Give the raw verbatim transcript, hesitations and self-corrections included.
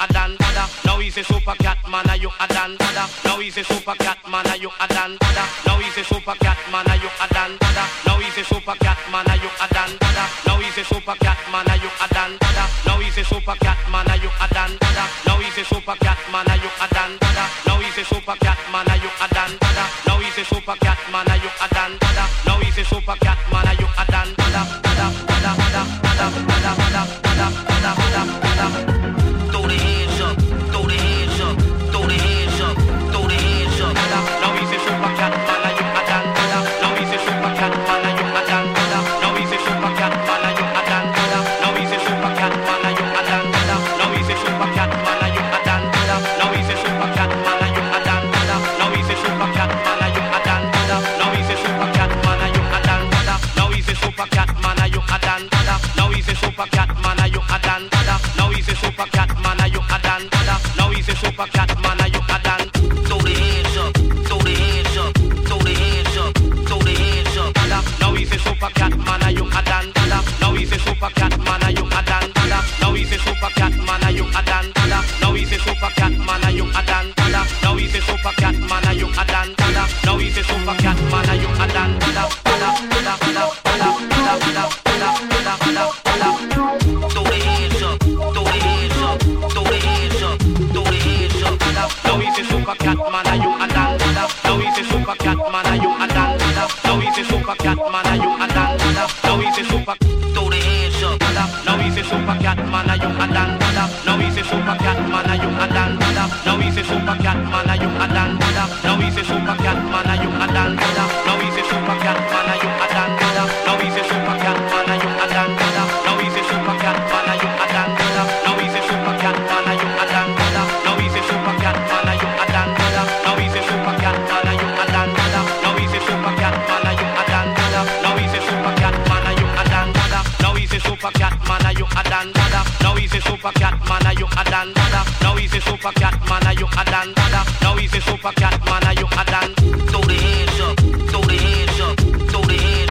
a dan dada. Now he's a super cat man, are you a dan dada? Now he's a super cat man, are you a dan dada? Now he's a super cat man, are you a dan dada? Now he's a super cat man, are you a dan dada? Now he's a super cat man, are you a dan dada? Now he's a super cat man, are you a dan dada? Now he's a super cat man, are you a dan dada? Now he's a super cat man, are you a dan dada? Now he's a super cat man, are you a dan dada? Now he's a super cat man, are you a dan dada? Dada dada dada dada dada dada dada dada. Throw the hands up, throw the hands up, throw the hands up, throw the hands up. Now he's a super cat man, are you a dan dada? Now he's a super cat man, are you a dan dada? Now he's a super cat man, are you a dan dada? Now he's a super cat man, are you a dan dada? Now he's a super cat man, are you a dan dada? Now he's a super cat man, are you a dan dada? Now he's a super cat man, are you a dan dada? Now he's a super cat man, are you a dan dada? Now he's a super cat man, are you a dan dada? Now he's a super cat man, are you a dan dada? Now he's a super cat man, are you a dan dada? Now he's a super cat man, are you a dan? Throw the hands up, throw the hands up, throw the hands up, throw the hands up. Now he's a super cat man, are you a dan dada? Now he's a super cat man, are you a dan dada? Now he's a super cat man, are you a dan dada? Now he's a super cat man, are you a dan dada? Now he's a super cat man, are you a dan dada? Now he's a super cat man, are you a dan dada? Throw the hands up, throw the hands up, throw the hands up, throw the hands up. Now he's a super cat man, are you a dan dada? Now he's a super cat man, are you a dan dada? Now he's a super cat man, are you a dan dada? Now he's a super. Throw the hands up. Now he's a super cat man, are you a dan dada? Now he's a super cat man, are you a dan dada? Now he's a super cat man, are you a dan dada? Now he's a super cat man, are you a dan dada? Now he's a super cat man, are you a dan dada? Now he's a super cat man, are you a dan dada? Now he's a super cat man, are you a dan dada? Now he's a super cat man, are you a dan dada? Now he's a super cat man, are you a dan dada? Now he's a super cat man, are you a dan dada? Now he's a super cat man, are you a dan dada? Now he's a super cat man, are you a dan dada? Now he's a super cat man, are you a dan dada? Now he's a super cat man, are you a dan dada? Now he's a super cat man, are you a dan dada? Now he's a super cat